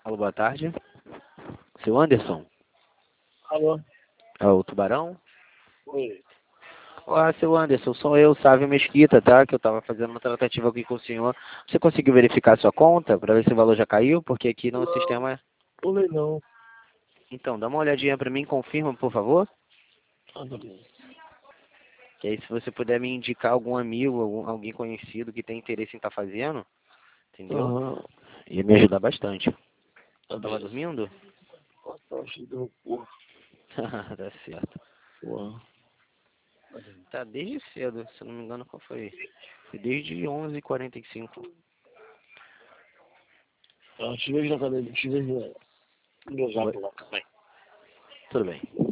Alô, boa tarde. Seu Anderson? Alô? É o Tubarão? Oi. Olá, seu Anderson, sou eu, Sávio Mesquita, tá? Que eu tava fazendo uma tratativa aqui com o senhor. Você conseguiu verificar sua conta para ver se o valor já caiu? Porque aqui no sistema... Olhei não. Então, dá uma olhadinha para mim, confirma, por favor. Ah, tá bem. Que aí se você puder me indicar algum amigo, alguém conhecido que tem interesse em estar fazendo, entendeu? Aham. Ia me ajudar bastante. Tá Tava bem. dormindo? Tá chegando, porra. Tá certo. Porra. Tá desde cedo, se eu não me engano, qual foi? Foi desde 11h45. Te vejo na academia, te vejo no meu Oi? zap lá. Vai. Tudo bem.